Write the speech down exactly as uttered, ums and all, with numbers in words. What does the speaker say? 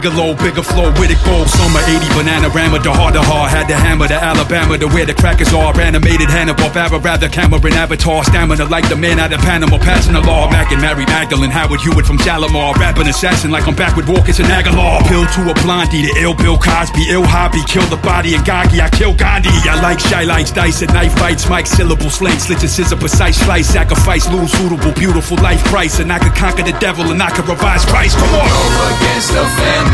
Low, bigger flow, Riddick Bowl, summer eighty, Bananarama, the hard to hard, had the hammer, the Alabama, to where the crackers are, animated Hanna-Barbera, rather Cameron Avatar, stamina like the man out of Panama, passing the law, Mac and Mary Magdalene, Howard Hewitt from Shalimar, rapping assassin like I'm back with Walkers and Aguilar, pill to a blondie, the ill Bill Cosby, ill hobby, kill the body and Gaggy, I kill Gandhi, I like shy lights, dice and knife fights, Mike syllable, slate, slits and scissor, precise slice, sacrifice, lose suitable, beautiful life price, and I could conquer the devil and I could revise Christ, come on! Go against the family.